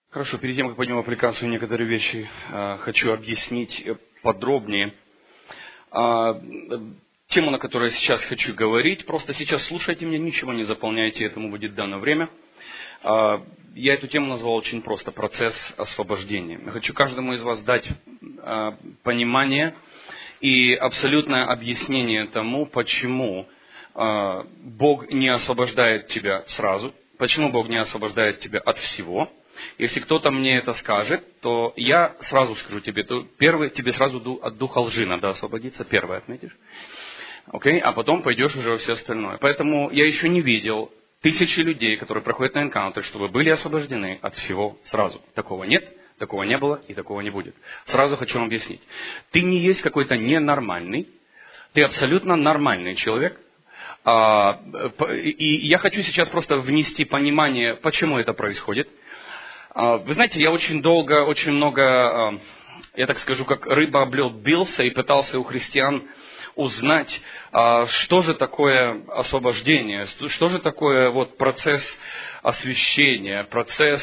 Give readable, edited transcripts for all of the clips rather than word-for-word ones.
Хорошо, перед тем, как пойдем в аппликацию, некоторые вещи хочу объяснить подробнее. Тему, на которой я сейчас хочу говорить, просто сейчас слушайте меня, ничего не заполняйте, этому будет дано время. Я эту тему назвал очень просто: процесс освобождения. Я хочу каждому из вас дать понимание и абсолютное объяснение тому, почему Бог не освобождает тебя сразу, почему Бог не освобождает тебя от всего. Если кто-то мне это скажет, то я сразу скажу тебе, то первое, тебе сразу от духа лжи надо освободиться, первое отметишь. Окей? А потом пойдешь уже во все остальное. Поэтому я еще не видел тысячи людей, которые проходят на энкаунтер, чтобы были освобождены от всего сразу. Такого нет, такого не было и такого не будет. Сразу хочу вам объяснить. Ты не есть какой-то ненормальный, ты абсолютно нормальный человек. И я хочу сейчас просто внести понимание, почему это происходит. Вы знаете, я очень долго, очень много, я так скажу, как рыба об лед бился и пытался у христиан узнать, что же такое освобождение, что же такое вот процесс освящения, процесс,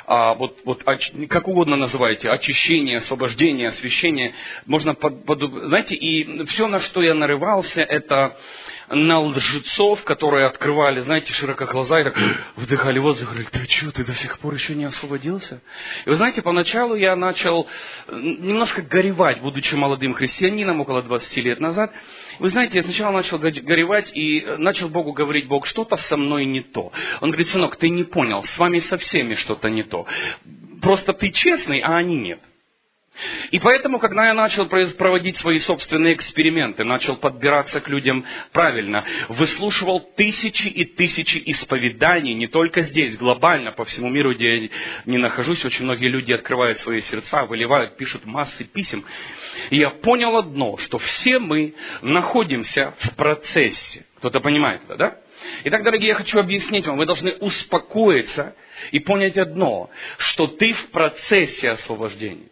как угодно называйте, очищение, освобождение, освящение. Можно, знаете, и все, на что я нарывался, это на лжецов, которые открывали, знаете, широко глаза и так вдыхали воздух, говорили: ты что, ты до сих пор еще не освободился? И вы знаете, поначалу я начал немножко горевать, будучи молодым христианином, около 20 лет назад. Вы знаете, я сначала начал горевать и начал Богу говорить: Бог, что-то со мной не то. Он говорит: сынок, ты не понял, с вами со всеми что-то не то. Просто ты честный, а они нет. И поэтому, когда я начал проводить свои собственные эксперименты, начал подбираться к людям правильно, выслушивал тысячи и тысячи исповеданий, не только здесь, глобально, по всему миру, где я не нахожусь, очень многие люди открывают свои сердца, выливают, пишут массы писем. И я понял одно, что все мы находимся в процессе. Кто-то понимает это, да? Итак, дорогие, я хочу объяснить вам, вы должны успокоиться и понять одно, что ты в процессе освобождения.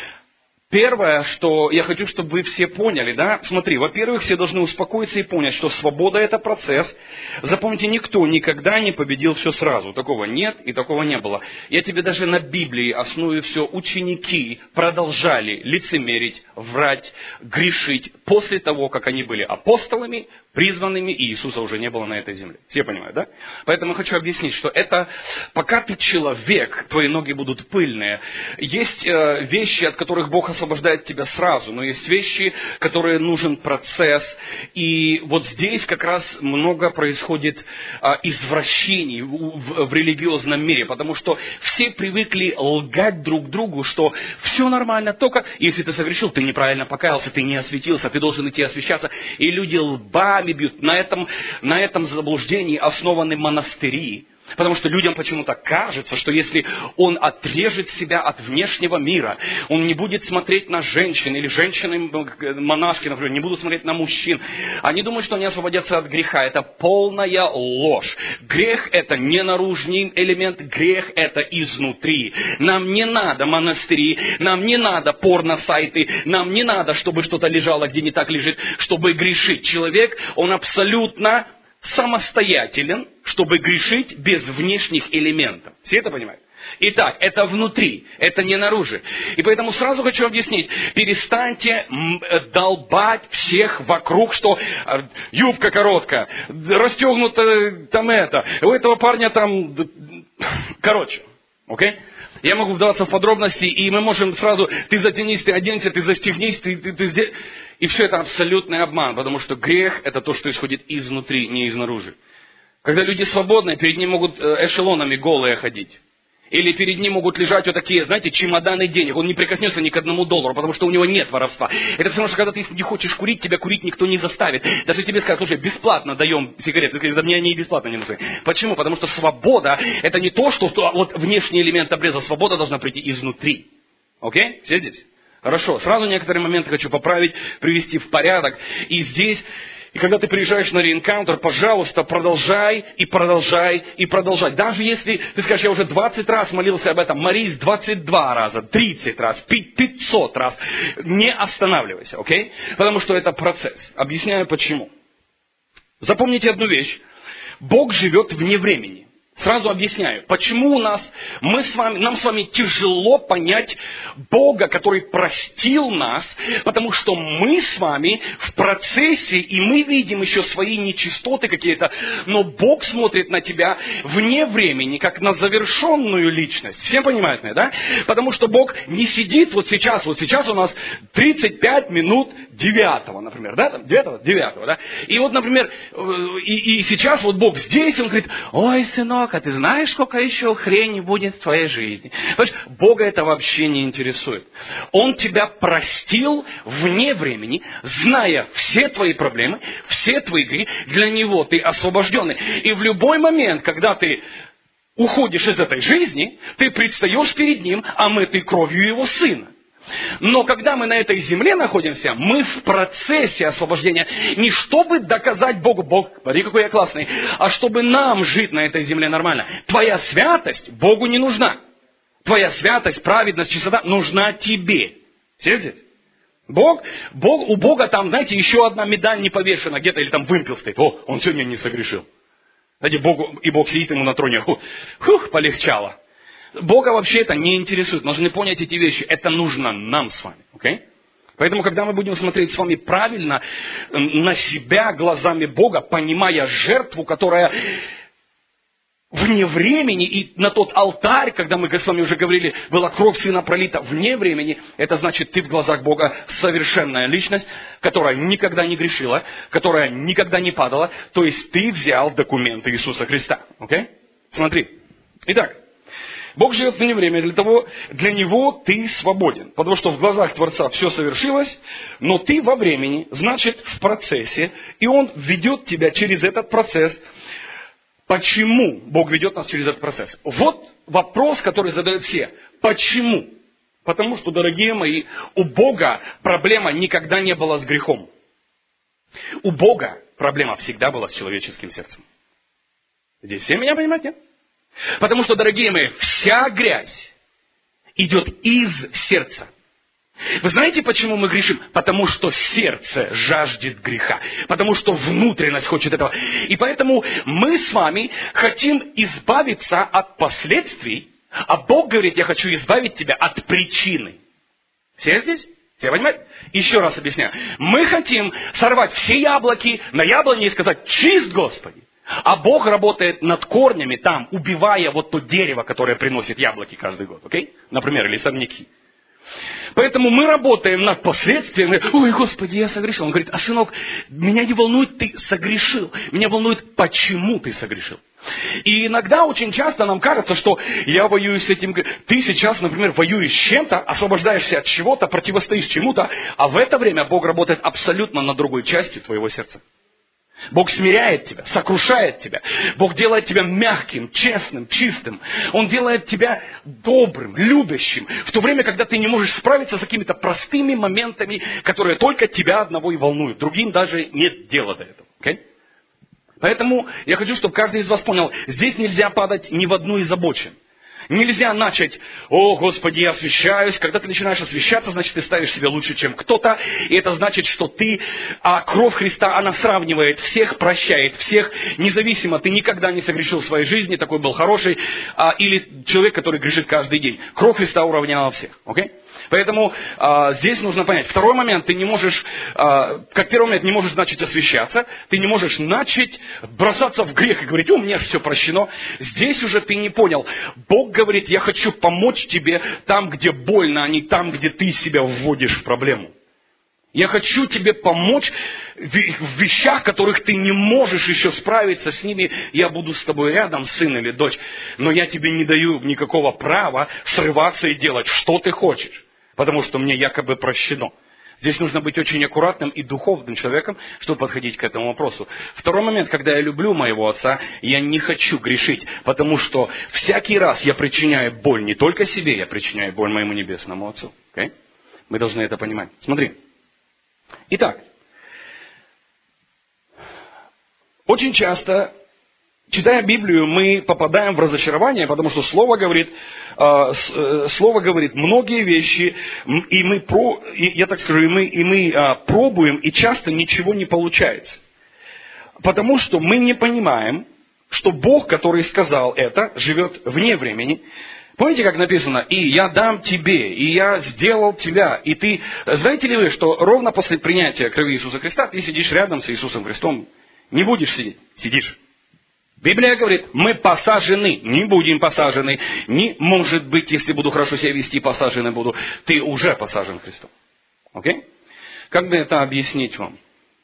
Первое, что я хочу, чтобы вы все поняли, да, смотри, во-первых, все должны успокоиться и понять, что свобода – это процесс. Запомните, никто никогда не победил все сразу. Такого нет и такого не было. Я тебе даже на Библии основе все, ученики продолжали лицемерить, врать, грешить после того, как они были апостолами, призванными, и Иисуса уже не было на этой земле. Все понимают, да? Поэтому я хочу объяснить, что это, пока ты человек, твои ноги будут пыльные. Есть вещи, от которых Бог освобождает тебя сразу, но есть вещи, которые нужен процесс. И вот здесь как раз много происходит извращений в религиозном мире, потому что все привыкли лгать друг другу, что все нормально, только если ты согрешил, ты неправильно покаялся, ты не осветился, ты должен идти освящаться. И люди лбами бьют. На этом заблуждении основаны монастыри. Потому что людям почему-то кажется, что если он отрежет себя от внешнего мира, он не будет смотреть на женщин, или женщины-монашки, например, не будут смотреть на мужчин, они думают, что они освободятся от греха. Это полная ложь. Грех – это не наружный элемент, грех – это изнутри. Нам не надо монастыри, нам не надо порно-сайты, нам не надо, чтобы что-то лежало, где не так лежит, чтобы грешить. Человек, он абсолютно самостоятелен, чтобы грешить без внешних элементов. Все это понимают? Итак, это внутри, это не наружу. И поэтому сразу хочу объяснить, перестаньте долбать всех вокруг, что юбка короткая, расстегнута там это, у этого парня там... Короче, окей? Я могу вдаваться в подробности, и мы можем сразу, ты затянись, ты оденься, ты застегнись, ты здесь... И все это абсолютный обман, потому что грех – это то, что исходит изнутри, не изнаружи. Когда люди свободные, перед ним могут эшелонами голые ходить. Или перед ним могут лежать вот такие, знаете, чемоданы денег. Он не прикоснется ни к $1, потому что у него нет воровства. Это все равно, что когда ты не хочешь курить, тебя курить никто не заставит. Даже тебе скажут: слушай, бесплатно даем сигареты. Ты скажешь: да мне они и бесплатно не нужны. Почему? Потому что свобода – это не то, что вот внешний элемент обреза. Свобода должна прийти изнутри. Окей? Все здесь? Хорошо, сразу некоторые моменты хочу поправить, привести в порядок. И здесь, и когда ты приезжаешь на реэнкаунтер, пожалуйста, продолжай и продолжай и продолжай. Даже если ты скажешь: я уже 20 раз молился об этом, молись 22 раза, 30 раз, 500 раз. Не останавливайся, окей? Потому что это процесс. Объясняю почему. Запомните одну вещь. Бог живет вне времени. Сразу объясняю, почему нам с вами тяжело понять Бога, который простил нас, потому что мы с вами в процессе, и мы видим еще свои нечистоты какие-то, но Бог смотрит на тебя вне времени, как на завершенную личность. Всем понимают меня, да? Потому что Бог не сидит вот сейчас у нас 35 минут 9, например, да? Там 9, да? И вот, например, и сейчас вот Бог здесь, Он говорит: ой, сынок, а ты знаешь, сколько еще хрени будет в твоей жизни? Понимаешь, Бога это вообще не интересует. Он тебя простил вне времени, зная все твои проблемы, все твои грехи. Для Него ты освобожденный. И в любой момент, когда ты уходишь из этой жизни, ты предстаешь перед Ним, омытый кровью Его Сына. Но когда мы на этой земле находимся, мы в процессе освобождения. Не чтобы доказать Богу: Бог, смотри, какой я классный, а чтобы нам жить на этой земле нормально. Твоя святость Богу не нужна. Твоя святость, праведность, чистота нужна тебе. Все здесь? У Бога там, знаете, еще одна медаль не повешена где-то, или там вымпел стоит. О, он сегодня не согрешил. Знаете, Бог сидит ему на троне. Полегчало. Бога вообще это не интересует. Должны понять эти вещи. Это нужно нам с вами. Okay? Поэтому, когда мы будем смотреть с вами правильно на себя глазами Бога, понимая жертву, которая вне времени, и на тот алтарь, когда мы с вами уже говорили, была кровь Сына пролита вне времени, это значит, ты в глазах Бога совершенная личность, которая никогда не грешила, которая никогда не падала. То есть ты взял документы Иисуса Христа. Okay? Смотри. Итак. Бог живет вне времени, для Него ты свободен. Потому что в глазах Творца все совершилось, но ты во времени, значит, в процессе, и Он ведет тебя через этот процесс. Почему Бог ведет нас через этот процесс? Вот вопрос, который задают все. Почему? Потому что, дорогие мои, у Бога проблема никогда не была с грехом. У Бога проблема всегда была с человеческим сердцем. Здесь все меня понимают, нет? Потому что, дорогие мои, вся грязь идет из сердца. Вы знаете, почему мы грешим? Потому что сердце жаждет греха. Потому что внутренность хочет этого. И поэтому мы с вами хотим избавиться от последствий, а Бог говорит: я хочу избавить тебя от причины. Все здесь? Все понимаете? Еще раз объясняю. Мы хотим сорвать все яблоки на яблоне и сказать: чист, Господи. А Бог работает над корнями там, убивая вот то дерево, которое приносит яблоки каждый год. Окей? Например, или сорняки. Поэтому мы работаем над последствиями. Ой, Господи, я согрешил. Он говорит: а сынок, меня не волнует, ты согрешил. Меня волнует, почему ты согрешил. И иногда, очень часто нам кажется, что я воюю с этим. Ты сейчас, например, воюешь с чем-то, освобождаешься от чего-то, противостоишь чему-то, а в это время Бог работает абсолютно на другой части твоего сердца. Бог смиряет тебя, сокрушает тебя. Бог делает тебя мягким, честным, чистым. Он делает тебя добрым, любящим. В то время, когда ты не можешь справиться с какими-то простыми моментами, которые только тебя одного и волнуют. Другим даже нет дела до этого. Okay? Поэтому я хочу, чтобы каждый из вас понял, здесь нельзя падать ни в одну из обочин. Нельзя начать: о, Господи, я освящаюсь. Когда ты начинаешь освящаться, значит, ты ставишь себя лучше, чем кто-то. И это значит, что кровь Христа, она сравнивает всех, прощает всех. Независимо, ты никогда не согрешил в своей жизни, такой был хороший. Или человек, который грешит каждый день. Кровь Христа уравняла всех. Okay? Поэтому здесь нужно понять. Второй момент, ты не можешь, как первый момент, не можешь начать освящаться. Ты не можешь начать бросаться в грех и говорить: о, мне все прощено. Здесь уже ты не понял. Бог говорит: я хочу помочь тебе там, где больно, а не там, где ты себя вводишь в проблему. Я хочу тебе помочь в вещах, которых ты не можешь еще справиться с ними. Я буду с тобой рядом, сын или дочь. Но я тебе не даю никакого права срываться и делать, что ты хочешь. Потому что мне якобы прощено. Здесь нужно быть очень аккуратным и духовным человеком, чтобы подходить к этому вопросу. Второй момент, когда я люблю моего отца, я не хочу грешить, потому что всякий раз я причиняю боль не только себе, я причиняю боль моему небесному отцу. Okay? Мы должны это понимать. Смотри. Итак, очень часто, читая Библию, мы попадаем в разочарование, потому что Слово говорит многие вещи, и мы пробуем, и часто ничего не получается. Потому что мы не понимаем, что Бог, который сказал это, живет вне времени. Помните, как написано, и я дам тебе, и я сделал тебя, и ты... Знаете ли вы, что ровно после принятия крови Иисуса Христа ты сидишь рядом с Иисусом Христом, не будешь сидеть, сидишь. Библия говорит, мы посажены, не будем посажены, не может быть, если буду хорошо себя вести, посажены буду. Ты уже посажен Христом. Окей? Как бы это объяснить вам?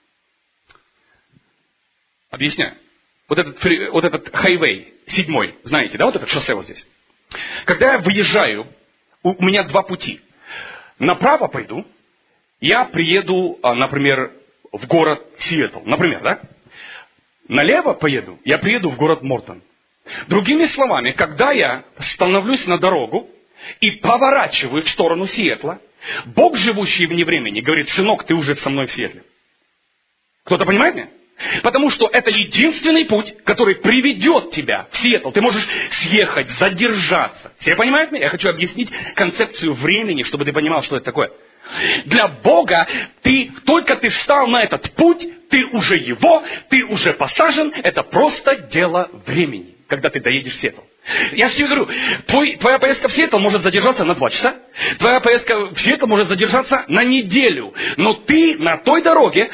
Объясняю. Вот этот хайвей, 7-й, знаете, да, вот это шоссе вот здесь. Когда я выезжаю, у меня два пути. Направо пойду, я приеду, например, в город Сиэтл, например, да? Налево поеду, я приеду в город Мортон. Другими словами, когда я становлюсь на дорогу и поворачиваю в сторону Сиэтла, Бог, живущий вне времени, говорит, сынок, ты уже со мной в Сиэтле. Кто-то понимает меня? Потому что это единственный путь, который приведет тебя в Сиэтл. Ты можешь съехать, задержаться. Все понимают меня? Я хочу объяснить концепцию времени, чтобы ты понимал, что это такое. Для Бога только ты встал на этот путь, ты уже его, ты уже посажен. Это просто дело времени, когда ты доедешь в Сиэтл. Я все говорю, твоя поездка в Сиэтл может задержаться на 2 часа, твоя поездка в Сиэтл может задержаться на неделю. Но ты на той дороге,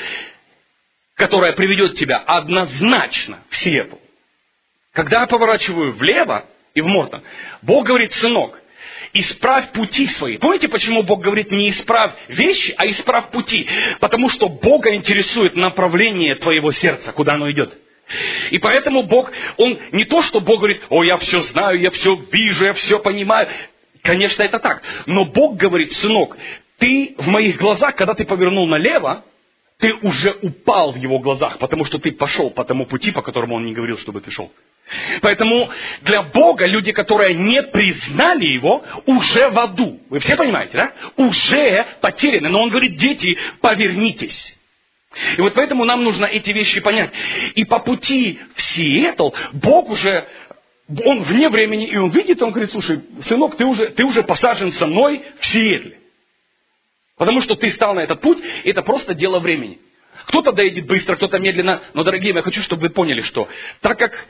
которая приведет тебя однозначно в Сиэтл. Когда я поворачиваю влево и в Мортон, Бог говорит, сынок, исправь пути свои. Помните, почему Бог говорит, не исправь вещи, а исправь пути? Потому что Бога интересует направление твоего сердца, куда оно идет. И поэтому Бог, Он не то, что Бог говорит, о, я все знаю, я все вижу, я все понимаю. Конечно, это так. Но Бог говорит, сынок, ты в моих глазах, когда ты повернул налево, ты уже упал в его глазах, потому что ты пошел по тому пути, по которому он не говорил, чтобы ты шел. Поэтому для Бога люди, которые не признали его, уже в аду. Вы все понимаете, да? Уже потеряны. Но он говорит, дети, повернитесь. И вот поэтому нам нужно эти вещи понять. И по пути в Сиэтл Бог уже, он вне времени, и он видит, он говорит, слушай, сынок, ты уже посажен со мной в Сиэтле. Потому что ты стал на этот путь, и это просто дело времени. Кто-то доедет быстро, кто-то медленно. Но, дорогие мои, я хочу, чтобы вы поняли, что так как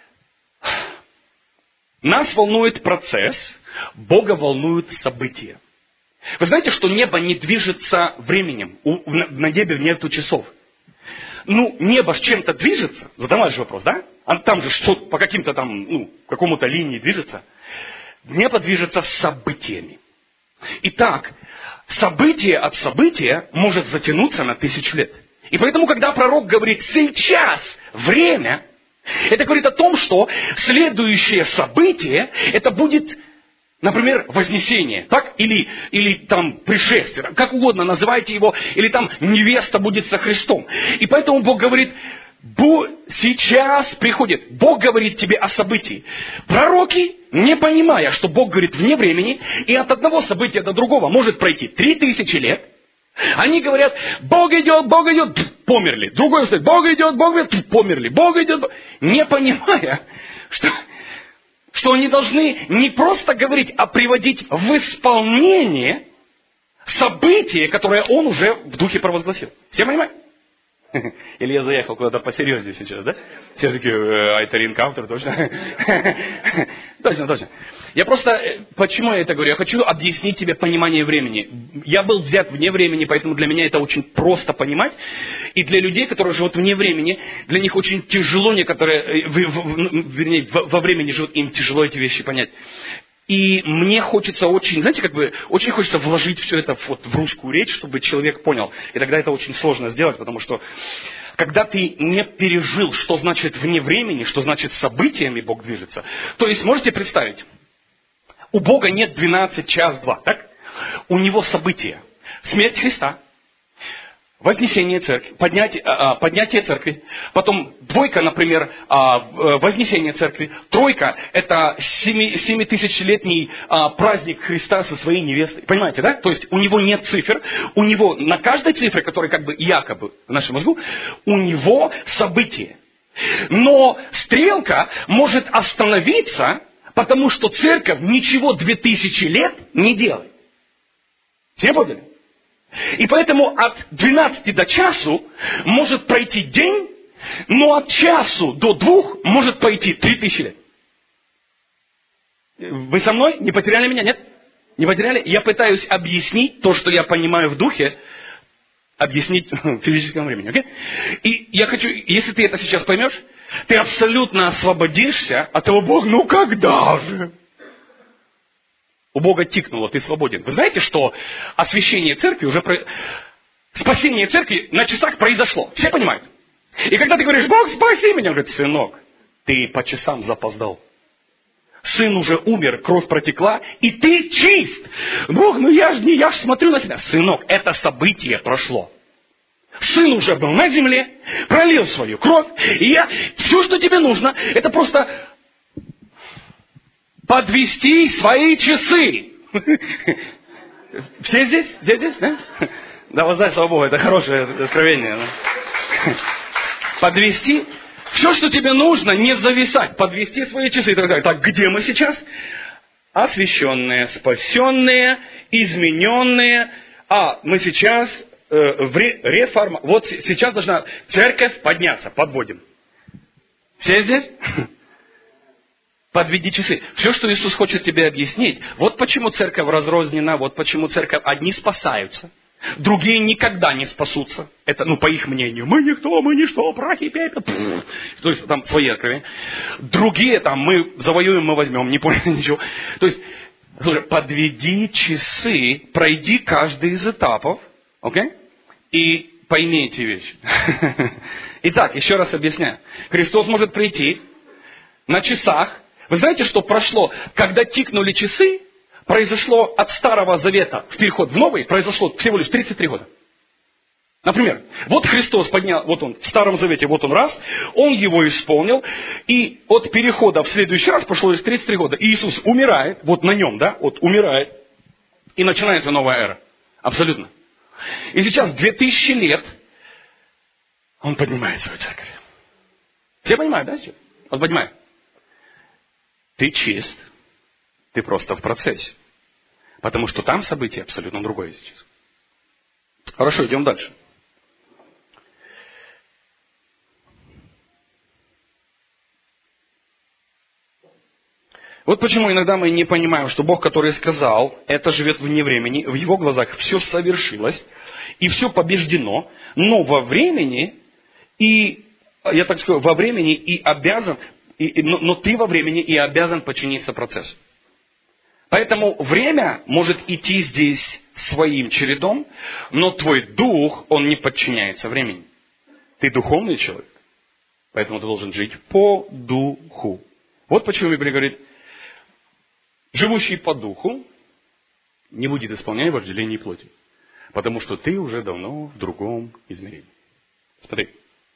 нас волнует процесс, Бога волнуют события. Вы знаете, что небо не движется временем. На небе нету часов. Небо с чем-то движется. Задавай же вопрос, да? А там же что по каким-то там, какому-то линии движется. Небо движется с событиями. Итак, событие от события может затянуться на 1000 лет. И поэтому, когда пророк говорит «сейчас время», это говорит о том, что следующее событие, это будет, например, вознесение, так? Или там пришествие, как угодно называйте его, или там невеста будет со Христом. И поэтому Бог говорит, сейчас приходит. Бог говорит тебе о событии. Пророки, не понимая, что Бог говорит вне времени, и от одного события до другого может пройти 3000 лет, они говорят, Бог идет, померли. Другой говорит, Бог идет, померли. Бог идет, не понимая, что они должны не просто говорить, а приводить в исполнение событие, которое Он уже в духе провозгласил. Все понимают? Или я заехал куда-то посерьезнее сейчас, да? Все такие, это рeincounter, точно? Точно. Я просто, почему я это говорю? Я хочу объяснить тебе понимание времени. Я был взят вне времени, поэтому для меня это очень просто понимать. И для людей, которые живут вне времени, для них очень тяжело, во времени живут, им тяжело эти вещи понять. И мне хочется очень хочется вложить все это в русскую речь, чтобы человек понял. И тогда это очень сложно сделать, потому что когда ты не пережил, что значит вне времени, что значит событиями Бог движется. То есть, можете представить, у Бога нет 12, час, 2, так? У Него события. Смерть Христа, вознесение церкви, поднятие церкви, потом 2, например, вознесение церкви, 3 это 7000-летний праздник Христа со своей невестой. Понимаете, да? То есть у него нет цифр, у него на каждой цифре, которая якобы в нашем мозгу, у него событие. Но стрелка может остановиться, потому что церковь ничего 2000 лет не делает. Все поняли? И поэтому от 12 до часу может пройти день, Но от часу до 2 может пойти 3000 лет. Вы со мной? Не потеряли меня? Нет? Не потеряли? Я пытаюсь объяснить то, что я понимаю в духе, объяснить в физическом времени. Okay? И я хочу, если ты это сейчас поймешь, ты абсолютно освободишься от того, Бог, ну когда же? У Бога тикнуло, ты свободен. Вы знаете, что освящение церкви спасение церкви на часах произошло. Все понимают? И когда ты говоришь, Бог, спаси меня, он говорит, сынок, ты по часам запоздал. Сын уже умер, кровь протекла, и ты чист. Бог, ну я ж смотрю на себя. Сынок, это событие прошло. Сын уже был на земле, пролил свою кровь, и все, что тебе нужно, это просто подвести свои часы. Все здесь? Все здесь, да? Да, вот знаешь, слава Богу, это хорошее откровение. Да? Подвести. Все, что тебе нужно, не зависать, подвести свои часы и так далее. Так, где мы сейчас? Освященные, спасенные, измененные. Мы сейчас в реформа. Вот сейчас должна церковь подняться. Подводим. Все здесь? Подведи часы. Все, что Иисус хочет тебе объяснить. Вот почему церковь разрознена, вот почему церковь одни спасаются. Другие никогда не спасутся. Это, по их мнению. Мы никто, мы ничто, прахи, пепел. То есть, там свои откровения. Другие, мы завоюем, мы возьмем. Не поняли ничего. То есть, слушай, подведи часы, пройди каждый из этапов. Окей? И пойми эти вещи. Итак, еще раз объясняю. Христос может прийти на часах. Вы знаете, что прошло? Когда тикнули часы, произошло от Старого Завета в переход в Новый, произошло всего лишь 33 года. Например, вот Христос поднял, вот он в Старом Завете, вот он раз, он его исполнил, и от перехода в следующий раз прошло лишь 33 года. И Иисус умирает, вот на нем, да, вот умирает, и начинается новая эра. Абсолютно. И сейчас 2000 лет он поднимает свою церковь. Все понимают, да? Он поднимает. Ты чист. Ты просто в процессе. Потому что там событие абсолютно другое сейчас. Хорошо, идем дальше. Вот почему иногда мы не понимаем, что Бог, который сказал, это живет вне времени, в Его глазах все совершилось, и все побеждено, но во времени, я так скажу, во времени и обязан, но ты во времени и обязан подчиниться процессу. Поэтому время может идти здесь своим чередом, но твой дух, он не подчиняется времени. Ты духовный человек, поэтому ты должен жить по духу. Вот почему Библия говорит, живущий по духу не будет исполнять вожделение плоти, потому что ты уже давно в другом измерении. Смотри.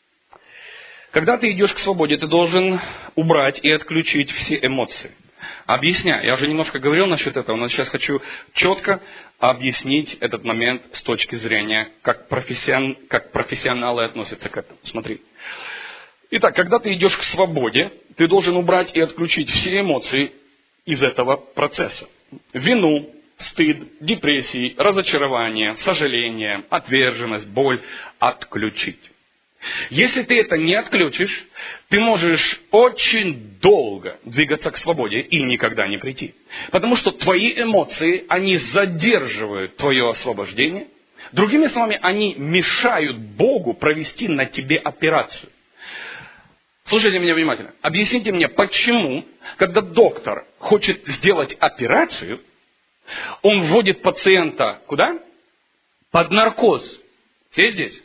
Когда ты идешь к свободе, ты должен убрать и отключить все эмоции. Объясняю. Я уже немножко говорил насчет этого, но сейчас хочу четко объяснить этот момент с точки зрения, как профессионалы относятся к этому. Смотри. Итак, когда ты идешь к свободе, ты должен убрать и отключить все эмоции из этого процесса. Вину, стыд, депрессии, разочарование, сожаление, отверженность, боль отключить. Если ты это не отключишь, ты можешь очень долго двигаться к свободе и никогда не прийти. Потому что твои эмоции, они задерживают твое освобождение. Другими словами, они мешают Богу провести на тебе операцию. Слушайте меня внимательно. Объясните мне, почему, когда доктор хочет сделать операцию, он вводит пациента куда? Под наркоз. Все здесь?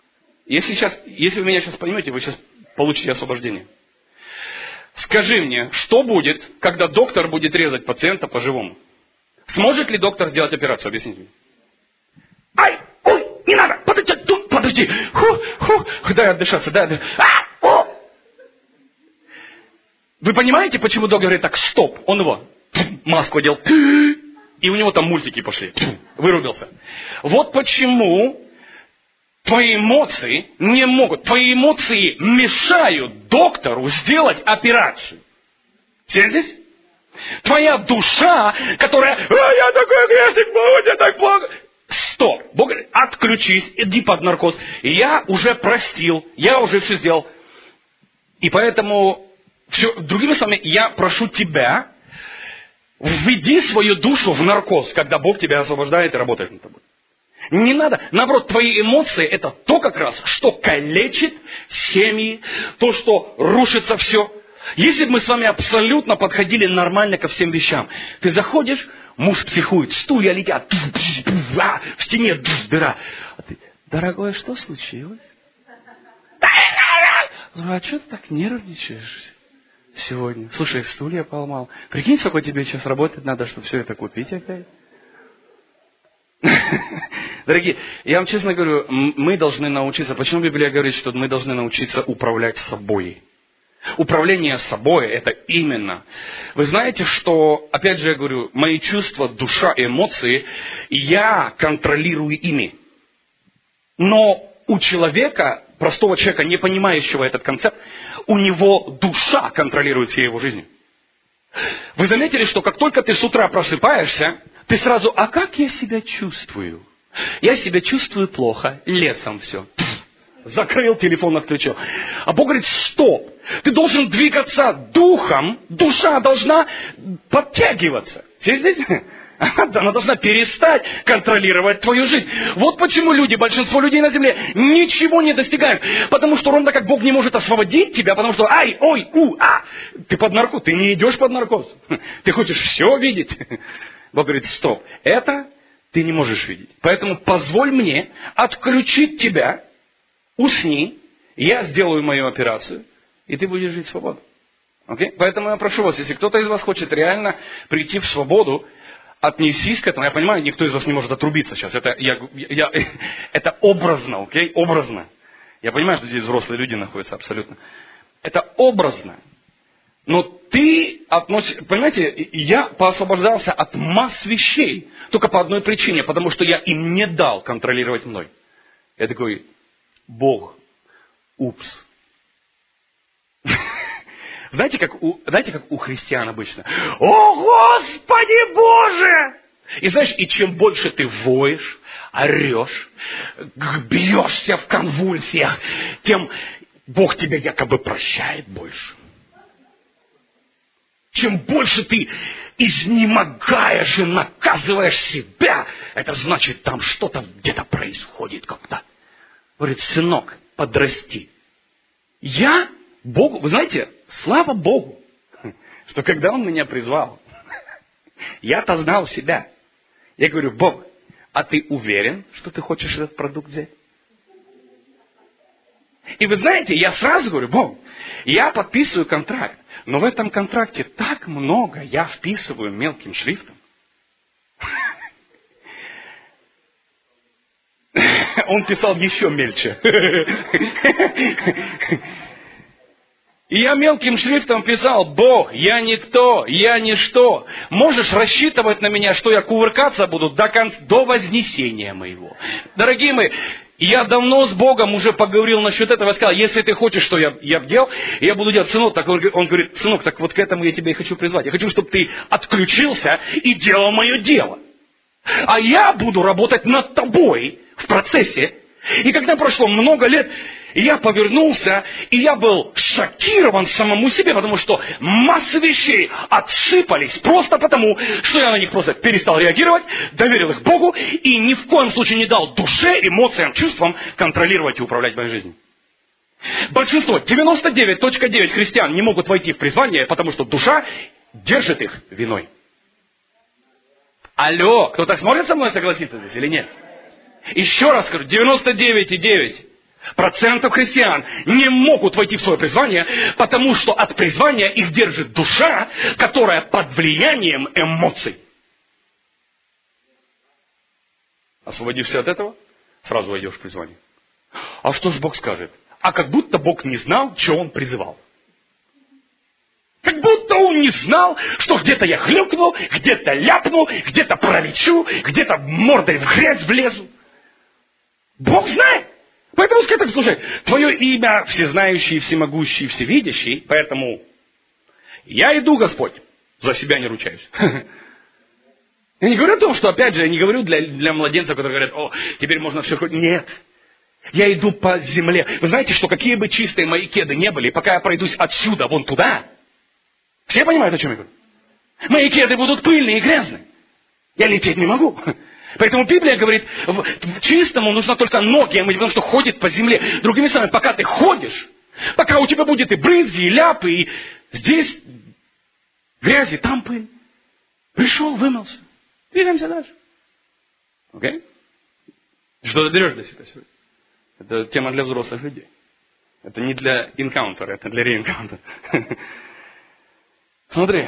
Если вы меня сейчас поймете, вы сейчас получите освобождение. Скажи мне, что будет, когда доктор будет резать пациента по-живому? Сможет ли доктор сделать операцию? Объясните мне. Ай, ой, не надо, подожди. Дай отдышаться, дай отдышаться. Вы понимаете, почему доктор говорит так, стоп? Он его маску одел, и у него там мультики пошли. Вырубился. Вот почему твои эмоции не могут. Твои эмоции мешают доктору сделать операцию. Все здесь? Твоя душа, которая, я такой грешник, мне так плохо. стоп. Бог говорит, отключись, иди под наркоз. Я уже простил, я уже все сделал. И поэтому, другими словами, я прошу тебя, введи свою душу в наркоз, когда Бог тебя освобождает и работает над тобой. Не надо, наоборот, твои эмоции это то как раз, что калечит семьи, то, что рушится все. Если бы мы с вами абсолютно подходили нормально ко всем вещам, ты заходишь, муж психует, стулья летят, в стене дыра. А ты, дорогой, что случилось? А что ты так нервничаешь сегодня? Слушай, стулья поломал. Прикинь, сколько тебе сейчас работать надо, чтобы все это купить опять. Дорогие, я вам честно говорю, мы должны научиться, почему Библия говорит, что мы должны научиться управлять собой. Управление собой это именно. Вы знаете, что, опять же я говорю, мои чувства, душа, эмоции, я контролирую ими. Но у человека, простого человека, не понимающего этот концепт, у него душа контролирует всей его жизнью. Вы заметили, что как только ты с утра просыпаешься, ты сразу, а как я себя чувствую? Я себя чувствую плохо, лесом все. Закрыл, телефон отключил. А Бог говорит, стоп, ты должен двигаться духом, душа должна подтягиваться. Все здесь? Она должна перестать контролировать твою жизнь. Вот почему люди, большинство людей на земле ничего не достигают. Потому что ровно как Бог не может освободить тебя, потому что ты под наркоз, ты не идешь под наркоз. Ты хочешь все видеть. Бог говорит, стоп, это ты не можешь видеть. Поэтому позволь мне отключить тебя, усни, я сделаю мою операцию, и ты будешь жить свободно. Okay? Поэтому я прошу вас, если кто-то из вас хочет реально прийти в свободу, отнесись к этому. Я понимаю, никто из вас не может отрубиться сейчас. Это образно, окей? Образно. Я понимаю, что здесь взрослые люди находятся абсолютно. Это образно. Но ты относишься... Понимаете, я поосвобождался от масс вещей только по одной причине, потому что я им не дал контролировать мной. Я такой, Бог, упс. Знаете, как у христиан обычно? О, Господи Боже! И знаешь, и чем больше ты воешь, орешь, бьешься в конвульсиях, тем Бог тебя якобы прощает больше. Чем больше ты изнемогаешь и наказываешь себя, это значит, там что-то где-то происходит как-то. Говорит, сынок, подрасти. Богу, вы знаете, слава Богу, что когда Он меня призвал, я-то знал себя. Я говорю, Бог, а ты уверен, что ты хочешь этот продукт взять? И вы знаете, я сразу говорю, Бог, я подписываю контракт, но в этом контракте так много я вписываю мелким шрифтом. Он писал еще мельче. И я мелким шрифтом писал, Бог, я никто, я ничто. Можешь рассчитывать на меня, что я кувыркаться буду до вознесения моего. Дорогие мои, я давно с Богом уже поговорил насчет этого. Я сказал, если ты хочешь, что я делал, я буду делать, сынок. Так он говорит, сынок, так вот к этому я тебя и хочу призвать. Я хочу, чтобы ты отключился и делал мое дело. А я буду работать над тобой в процессе. И когда прошло много лет, я повернулся, и я был шокирован самому себе, потому что масса вещей отсыпались просто потому, что я на них просто перестал реагировать, доверил их Богу и ни в коем случае не дал душе, эмоциям, чувствам контролировать и управлять моей жизнью. Большинство, 99.9 христиан не могут войти в призвание, потому что душа держит их виной. Алло, кто-то сможет со мной согласиться здесь или нет? Еще раз скажу, 99,9% христиан не могут войти в свое призвание, потому что от призвания их держит душа, которая под влиянием эмоций. Освободишься от этого, сразу войдешь в призвание. А что же Бог скажет? А как будто Бог не знал, что Он призывал. Как будто Он не знал, что где-то я хлюпнул, где-то ляпнул, где-то пролечу, где-то мордой в грязь влезу. Бог знает. Поэтому скажи так, слушай, твое имя всезнающий, всемогущий, всевидящий, поэтому я иду, Господь, за себя не ручаюсь. Я не говорю о том, что, опять же, я не говорю для младенцев, которые говорят, о, теперь можно все... Нет. Я иду по земле. Вы знаете, что какие бы чистые мои кеды не были, пока я пройдусь отсюда, вон туда, все понимают, о чем я говорю? Мои кеды будут пыльные и грязные. Я лететь не могу. Поэтому Библия говорит, чистому нужно только ноги омыть, потому что ходит по земле. Другими словами, пока ты ходишь, пока у тебя будет и брызги, и ляпы, и здесь грязи, там пыль. Пришел, вымылся. Двигаемся дальше. Окей? Что ты берешь для себя сегодня? Это тема для взрослых людей. Это не для инкаунтера, это для реинкаунтера. Смотри.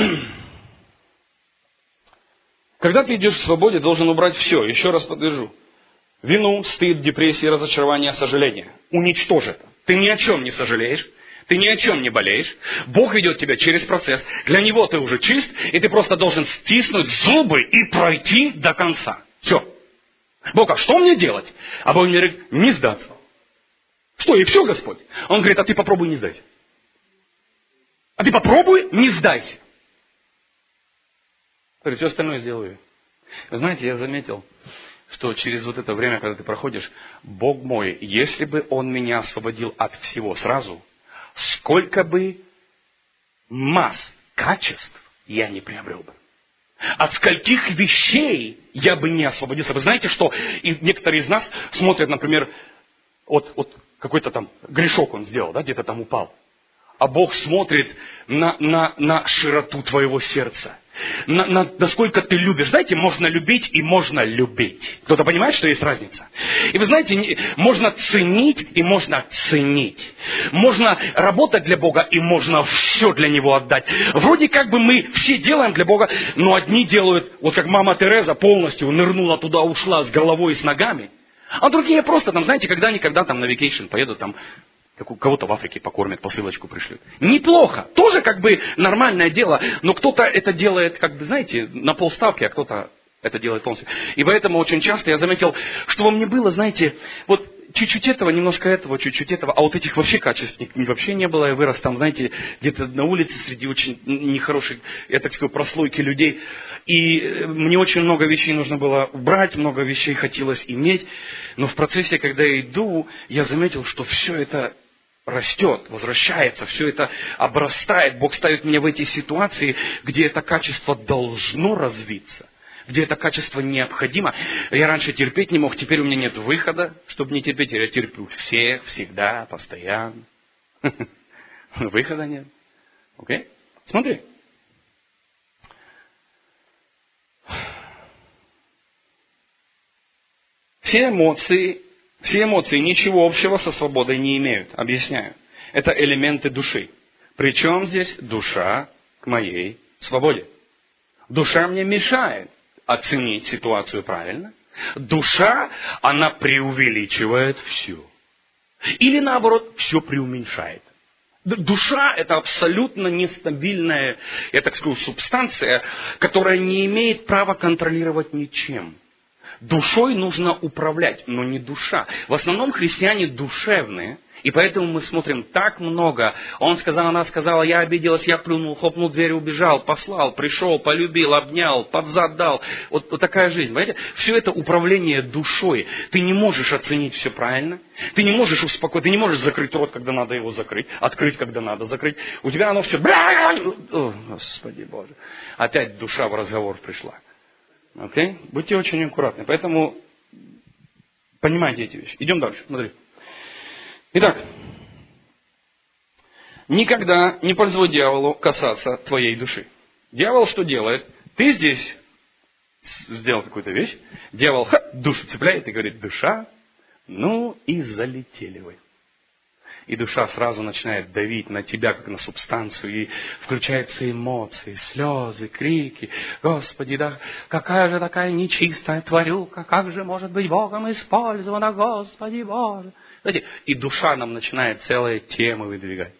Когда ты идешь в свободе, должен убрать все. Еще раз подтвержу. Вину, стыд, депрессию, разочарование, сожаление. Уничтожь это. Ты ни о чем не сожалеешь. Ты ни о чем не болеешь. Бог ведет тебя через процесс. Для Него ты уже чист. И ты просто должен стиснуть зубы и пройти до конца. Все. Бог, а что мне делать? А Бог мне говорит, не сдаться. Что, и все, Господь? Он говорит, а ты попробуй не сдайся. А ты попробуй не сдайся. Говорит, все остальное сделаю. Вы знаете, я заметил, что через вот это время, когда ты проходишь, Бог мой, если бы Он меня освободил от всего сразу, сколько бы масс, качеств я не приобрел бы. От скольких вещей я бы не освободился. Вы знаете, что некоторые из нас смотрят, например, вот какой-то там грешок он сделал, да, где-то там упал. А Бог смотрит на широту твоего сердца. Насколько ты любишь. Знаете, можно любить и можно любить. Кто-то понимает, что есть разница? И вы знаете, можно ценить и можно ценить. Можно работать для Бога и можно все для Него отдать. Вроде как бы мы все делаем для Бога, но одни делают, вот как мама Тереза полностью нырнула туда, ушла с головой и с ногами. А другие просто там, знаете, когда-никогда там на вакейшн поедут, там кого-то в Африке покормят, посылочку пришлют. Неплохо. Тоже как бы нормальное дело. Но кто-то это делает, как бы, знаете, на полставки, а кто-то это делает полностью. И поэтому очень часто я заметил, что во мне было, знаете, вот чуть-чуть этого, немножко этого, чуть-чуть этого. А вот этих вообще качеств вообще не было. Я вырос там, знаете, где-то на улице среди очень нехороших, я так скажу, прослойки людей. И мне очень много вещей нужно было убрать, много вещей хотелось иметь. Но в процессе, когда я иду, я заметил, что все это растет, возвращается, все это обрастает. Бог ставит меня в эти ситуации, где это качество должно развиться, где это качество необходимо. Я раньше терпеть не мог, теперь у меня нет выхода, чтобы не терпеть. Я терплю всех, всегда, постоянно. Выхода нет. Окей? Смотри. Все эмоции ничего общего со свободой не имеют. Объясняю. Это элементы души. Причем здесь душа к моей свободе? Душа мне мешает оценить ситуацию правильно. Душа, она преувеличивает все. Или наоборот, все преуменьшает. Душа – это абсолютно нестабильная, я так скажу, субстанция, которая не имеет права контролировать ничем. Душой нужно управлять, но не душа. В основном христиане душевные, и поэтому мы смотрим так много. Он сказал, она сказала, я обиделась, я плюнул, хлопнул дверь, убежал, послал, пришел, полюбил, обнял, под зад дал. Вот такая жизнь. Понимаете? Все это управление душой. Ты не можешь оценить все правильно. Ты не можешь успокоить, ты не можешь закрыть рот, когда надо его закрыть, открыть, когда надо закрыть. У тебя оно все... О, Господи Боже. Опять душа в разговор пришла. Окей? Будьте очень аккуратны. Поэтому понимайте эти вещи. Идем дальше. Смотри. Итак. Никогда не позволь дьяволу касаться твоей души. Дьявол что делает? Ты здесь сделал какую-то вещь. Дьявол душу цепляет и говорит, душа, ну и залетели вы. И душа сразу начинает давить на тебя, как на субстанцию, и включаются эмоции, слезы, крики. Господи, да какая же такая нечистая тварюка, как же может быть Богом использована, Господи Боже. Знаете, и душа нам начинает целые темы выдвигать.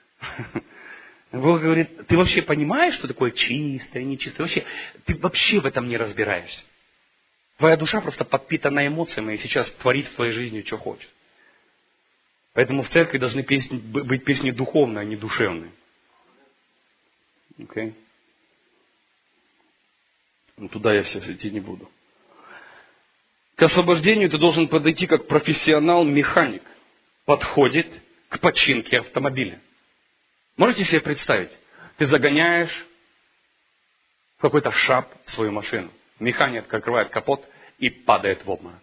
Бог говорит, ты вообще понимаешь, что такое чистое, нечистое? Ты вообще в этом не разбираешься. Твоя душа просто подпитана эмоциями и сейчас творит в твоей жизни, что хочет. Поэтому в церкви должны быть песни духовные, а не душевные. Okay. Ну, туда я сейчас идти не буду. К освобождению ты должен подойти как профессионал-механик. Подходит к починке автомобиля. Можете себе представить? Ты загоняешь в какой-то шап свою машину. Механик открывает капот и падает в обморок.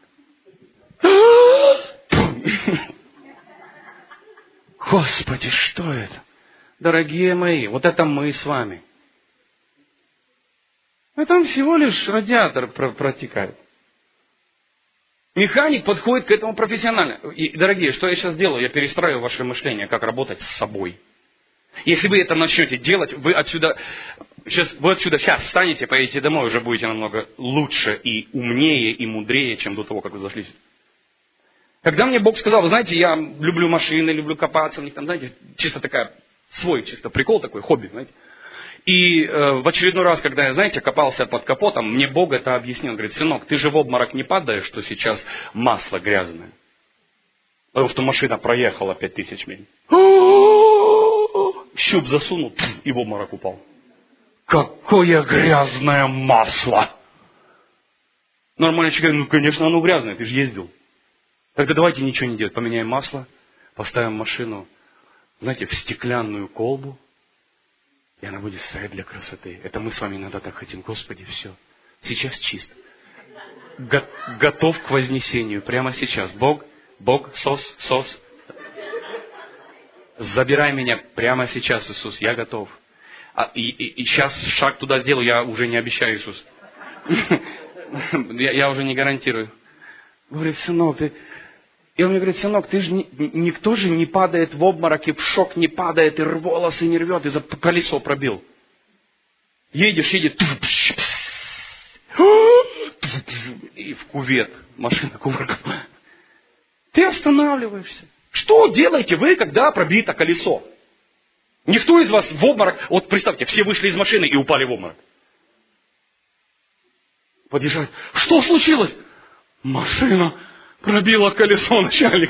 Господи, что это? Дорогие мои, вот это мы с вами. А там всего лишь радиатор протекает. Механик подходит к этому профессионально. И, дорогие, что я сейчас делаю? Я перестраиваю ваше мышление, как работать с собой. Если вы это начнете делать, вы отсюда сейчас встанете, поедете домой, уже будете намного лучше и умнее, и мудрее, чем до того, как вы зашли. Когда мне Бог сказал, вы знаете, я люблю машины, люблю копаться в них, там, знаете, чисто такая, свой чисто прикол такой, хобби, знаете. И в очередной раз, когда я, знаете, копался под капотом, мне Бог это объяснил. Он говорит, сынок, ты же в обморок не падаешь, что сейчас масло грязное. Потому что машина проехала 5000 миль. Щуп засунул и в обморок упал. Какое грязное масло! Нормальный человек говорит, ну конечно оно грязное, ты же ездил. Тогда давайте ничего не делать, поменяем масло, поставим машину, знаете, в стеклянную колбу. И она будет стоять для красоты. Это мы с вами иногда так хотим. Господи, все. Сейчас чист. Готов к вознесению. Прямо сейчас. Бог, сос. Забирай меня прямо сейчас, Иисус. Я готов. И сейчас шаг туда сделаю, я уже не обещаю, Иисус. Я уже не гарантирую. Говорит, сынок, ты... И он мне говорит, сынок, ты же никто же не падает в обморок и в шок не падает, и волосы не рвет, и за колесо пробил. Едешь, и в кувет, машина кувырком. Ты останавливаешься. Что делаете вы, когда пробито колесо? Никто из вас в обморок, вот представьте, все вышли из машины и упали в обморок. Подъезжают, что случилось? Машина пробила колесо, начальник.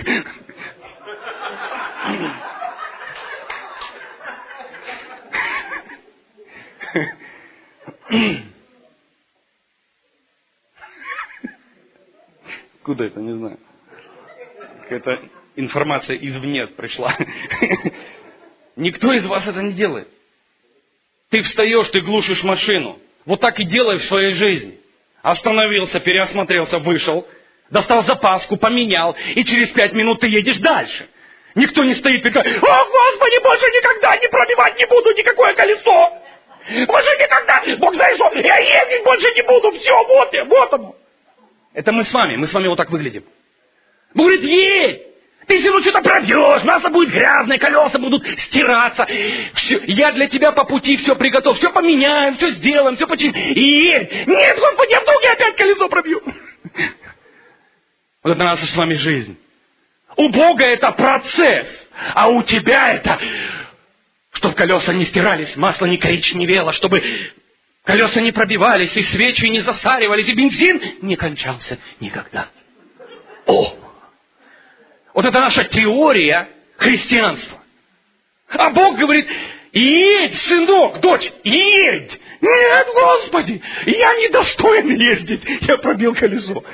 Куда это, не знаю. Какая-то информация извне пришла. Никто из вас это не делает. Ты встаешь, ты глушишь машину. Вот так и делай в своей жизни. Остановился, переосмотрелся, вышел. Достал запаску, поменял, и через 5 минут ты едешь дальше. Никто не стоит и говорит, о, Господи, больше никогда не пробивать не буду никакое колесо. Больше никогда, Бог знает что, я ездить больше не буду, все, вот оно. Это мы с вами вот так выглядим. Бог говорит, едь, ты все равно что-то пробьешь, масло будет грязное, колеса будут стираться. Все, я для тебя по пути все приготовил, все поменяем, все сделаем, все починим. И едь. Нет, Господи, я вдруг я опять колесо пробью. Вот это наша с вами жизнь. У Бога это процесс, а у тебя это, чтобы колеса не стирались, масло не коричневело, чтобы колеса не пробивались, и свечи не засаривались, и бензин не кончался никогда. О! Вот это наша теория христианства. А Бог говорит, едь, сынок, дочь, едь. Нет, Господи, я недостоин ездить. Я пробил колесо.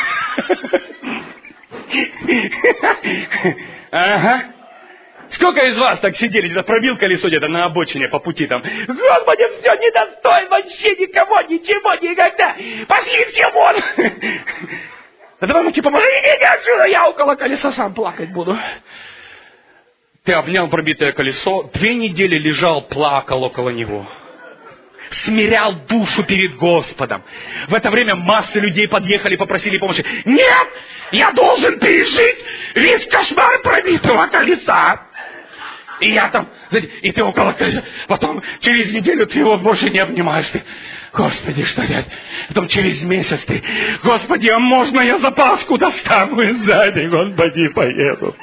Ага. Сколько из вас так сидели, где-то пробил колесо где-то на обочине по пути там. Господи, все, недостоин вообще никого, ничего, никогда. Пошли все вон. Да давай, типа, поможи, иди отсюда, я около колеса сам плакать буду. Ты обнял пробитое колесо, 2 недели лежал, плакал около него. Смирял душу перед Господом. В это время массы людей подъехали, попросили помощи. Нет, я должен пережить весь кошмар пробитого колеса. И я там, и ты около колеса. Потом через неделю ты его больше не обнимаешь. Ты, Господи, что опять? Потом через месяц ты, Господи, а можно я запаску достану и сзади, Господи, поеду.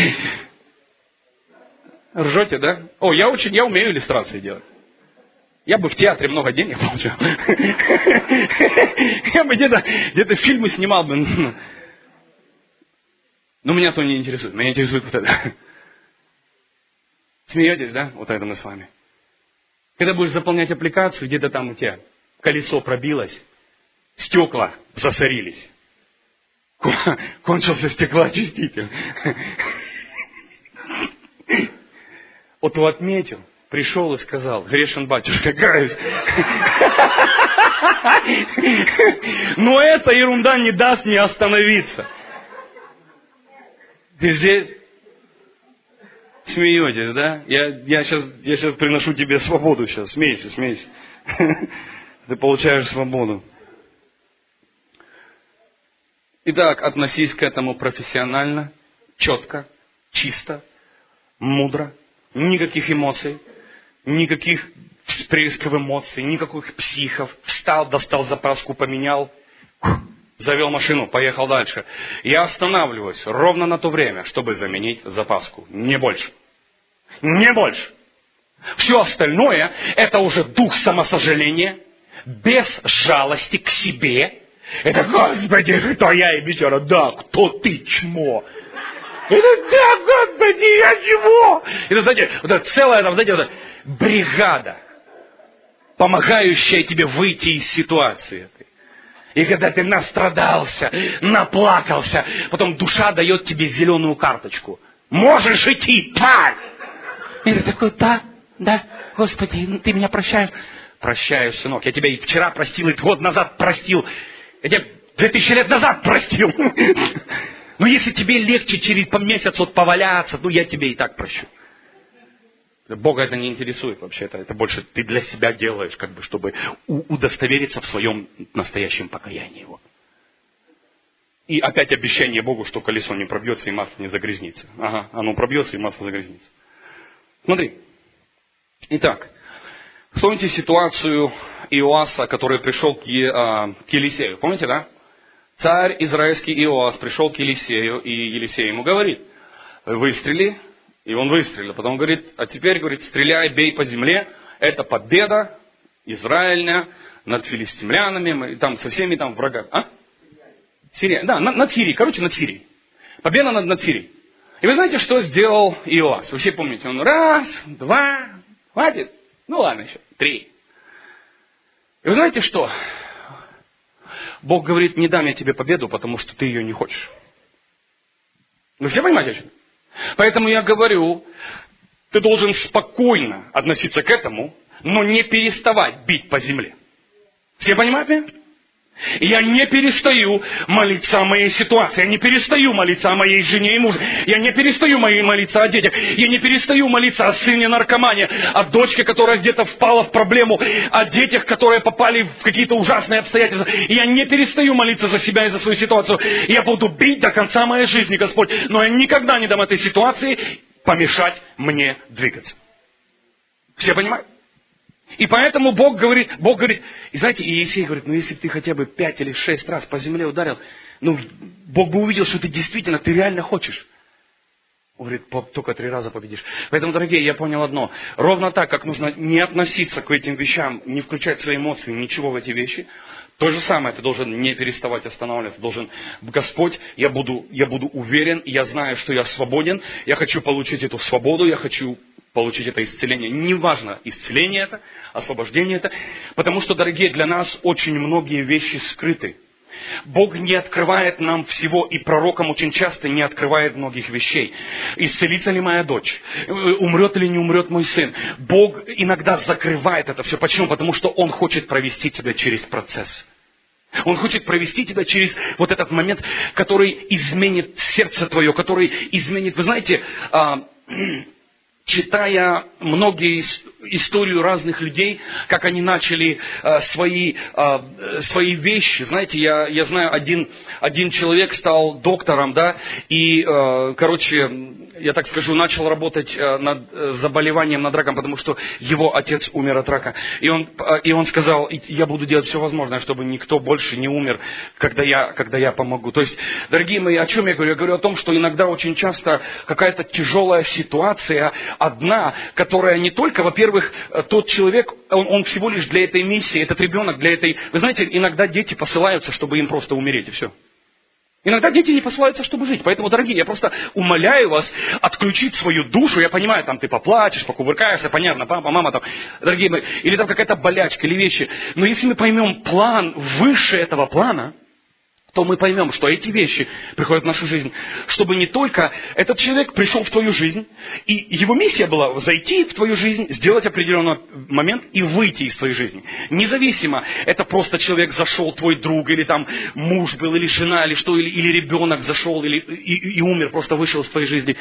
Ржете, да? О, я умею иллюстрации делать. Я бы в театре много денег получал. Я бы где-то фильмы снимал бы. Но меня то не интересует. Меня интересует вот это. Смеетесь, да? Вот это мы с вами. Когда будешь заполнять аппликацию, где-то там у тебя колесо пробилось, стекла засорились. Кончился стеклоочиститель. Вот он отметил, пришел и сказал: грешен, батюшка, каюсь. Но эта ерунда не даст мне остановиться. Ты здесь смеетесь, да? Я сейчас приношу тебе свободу сейчас. Смейся. Ты получаешь свободу. Итак, относись к этому профессионально, четко, чисто, мудро. Никаких эмоций, никаких всплесков эмоций, никаких психов. Встал, достал запаску, поменял, завел машину, поехал дальше. Я останавливаюсь ровно на то время, чтобы заменить запаску. Не больше. Не больше. Все остальное – это уже дух самосожаления, без жалости к себе. Это: Господи, кто я и бичара? Да, кто ты, чмо? Это: да, Господи, я чмо? Это, знаете, вот это целая, вот эта бригада, помогающая тебе выйти из ситуации этой. И когда ты настрадался, наплакался, потом душа дает тебе зеленую карточку. Можешь идти, парь! И ты такой: да, Господи, ты меня прощаешь. Прощаю, сынок, я тебя и вчера простил, и год назад простил. Я тебя 2000 лет назад простил. Но если тебе легче через месяц вот поваляться, я тебе и так прощу. Бога это не интересует вообще-то. Это больше ты для себя делаешь, чтобы удостовериться в своем настоящем покаянии его. И опять обещание Богу, что колесо не пробьется и масло не загрязнится. Ага, оно пробьется и масло загрязнится. Смотри. Итак, вспомните ситуацию Иоаса, который пришел к Елисею. Помните, да? Царь израильский Иоас пришел к Елисею, и Елисей ему говорит: выстрели. И он выстрелил. Потом говорит: а теперь, стреляй, бей по земле. Это победа Израиля над филистимлянами, там, со всеми там врагами. Сирия. Да, над Сирией. Над Сирией. Победа над Сирией. И вы знаете, что сделал Иоас? Вы все помните. Он раз, два, хватит. Ну ладно еще, 3. И вы знаете что? Бог говорит: не дам я тебе победу, потому что ты ее не хочешь. Вы все понимаете, о чем? Поэтому я говорю, ты должен спокойно относиться к этому, но не переставать бить по земле. Все понимают меня? Я не перестаю молиться о моей ситуации. Я не перестаю молиться о моей жене и муже. Я не перестаю молиться о детях. Я не перестаю молиться о сыне наркомане, о дочке, которая где-то впала в проблему, о детях, которые попали в какие-то ужасные обстоятельства. Я не перестаю молиться за себя и за свою ситуацию. Я буду бить до конца моей жизни, Господь. Но я никогда не дам этой ситуации помешать мне двигаться. Все понимают? И поэтому Бог говорит, и знаете, Иисей говорит: если бы ты хотя бы 5 или 6 раз по земле ударил, Бог бы увидел, что ты реально хочешь. Он говорит: только 3 раза победишь. Поэтому, дорогие, я понял одно. Ровно так, как нужно не относиться к этим вещам, не включать свои эмоции, ничего в эти вещи, то же самое ты должен не переставать останавливаться. Должен: Господь, я буду уверен, я знаю, что я свободен, я хочу получить эту свободу, я хочу получить это исцеление. Неважно, исцеление это, освобождение это. Потому что, дорогие, для нас очень многие вещи скрыты. Бог не открывает нам всего, и пророкам очень часто не открывает многих вещей. Исцелится ли моя дочь? Умрет или не умрет мой сын? Бог иногда закрывает это все. Почему? Потому что Он хочет провести тебя через процесс. Он хочет провести тебя через вот этот момент, который изменит сердце твое, который изменит... Вы знаете... Читая многие историю разных людей, как они начали свои вещи. Знаете, я знаю, один человек стал доктором, да, и, я так скажу, начал работать над заболеванием, над раком, потому что его отец умер от рака. И он сказал: я буду делать все возможное, чтобы никто больше не умер, когда я помогу. То есть, дорогие мои, о чем я говорю? Я говорю о том, что иногда очень часто какая-то тяжелая ситуация, одна, которая не только, во-первых, тот человек, он всего лишь для этой миссии, этот ребенок для этой... Вы знаете, иногда дети посылаются, чтобы им просто умереть, и все. Иногда дети не посылаются, чтобы жить. Поэтому, дорогие, я просто умоляю вас отключить свою душу. Я понимаю, там ты поплачешь, покувыркаешься, понятно, папа, мама, там, дорогие мои, или там какая-то болячка или вещи. Но если мы поймем план выше этого плана, то мы поймем, что эти вещи приходят в нашу жизнь, чтобы не только этот человек пришел в твою жизнь, и его миссия была зайти в твою жизнь, сделать определенный момент и выйти из твоей жизни. Независимо, это просто человек зашел, твой друг, или там муж был, или жена, или что, или ребенок зашел, и умер, просто вышел из твоей жизни.